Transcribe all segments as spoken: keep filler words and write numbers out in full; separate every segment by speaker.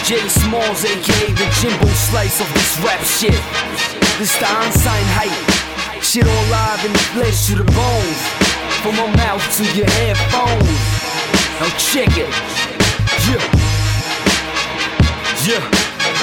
Speaker 1: J Smalls, aka the Jimbo Slice of this rap shit. This the unsigned hype. Shit all live in the flesh to the bones. From my mouth to your headphones. Now check it. Yeah. Yeah.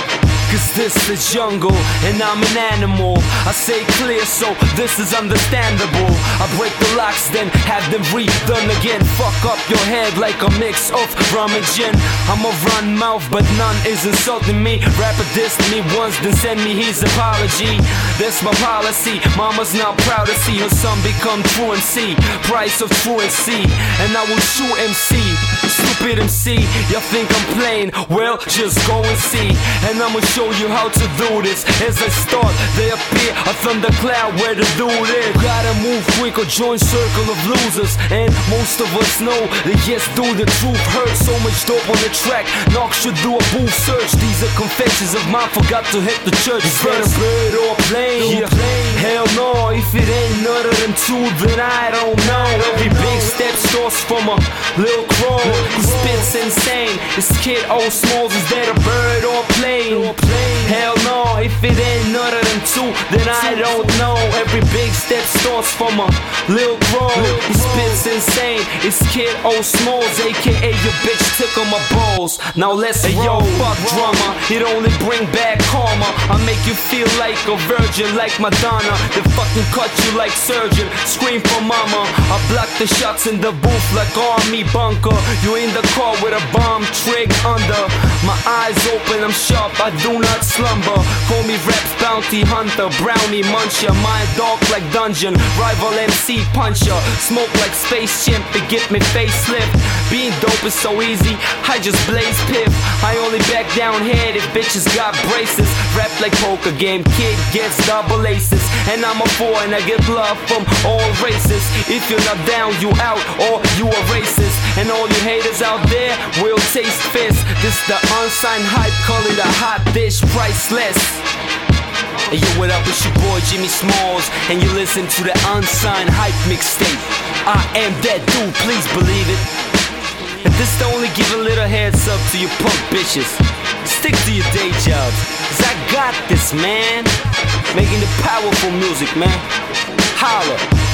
Speaker 1: Cause this the jungle, and I'm an animal. I say clear, so this is understandable. I break the locks, then have them redone again. Fuck up your head like a mix of rum and gin. I'm a run mouth, but none is insulting me. Rapper dissed me once, then send me his apology. That's my policy. Mama's not proud to see her son become truancy. Price of truancy, and I will shoot M C. Stupid M C, y'all think I'm playing? Well, just go and see. And I'ma show you how to do this. As I start, they appear a thundercloud where the dude is. Gotta move quick or join circle of losers. And most of us know that yes, dude, the truth hurts. So much dope on the track, Knox should do a booth search. These are confessions of mine, forgot to hit the church. Is that a bird or a plane? Yeah. Hell no, if it ain't none of them two, then I don't know. Every big step starts from a little crow who spits insane. This kid old Smalls, is that a bird or a plane? Hell no, if it ain't none of them two, then I don't know. Every big step starts from a little crow who spits insane. It's kid old Smalls, aka your bitch took on my balls. Now let's hey, roll. Yo, fuck drama, it only bring back karma. I make you feel like a virgin, like Madonna. Then fucking cut you like surgeon. Scream for mama. I block the shots in the booth like army bunker. You in the car with a bomb trig under. My eyes open, I'm sharp, I do not slumber. Call me Raps Bounty Hunter, Brownie Muncher. My dog like Dungeon, rival M C Puncher. Smoke like Space Chimp to get me facelift. Being dope is so easy, I just blaze piff. I only back down head if bitches got braces. Rap like poker game, kid gets double aces. And I'm a four and I get love from all races. If you're not down, you out or you a racist. And all you haters out there will taste fist. This the unsigned hype, call it a hot dish, priceless. Hey yo, what up, it's your boy Jimmy Smalls, and you listen to the unsigned hype mixtape. I am that dude, please believe it. And this to only give a little heads up to you punk bitches. Stick to your day jobs, cause I got this, man. Making the powerful music, man. Holla.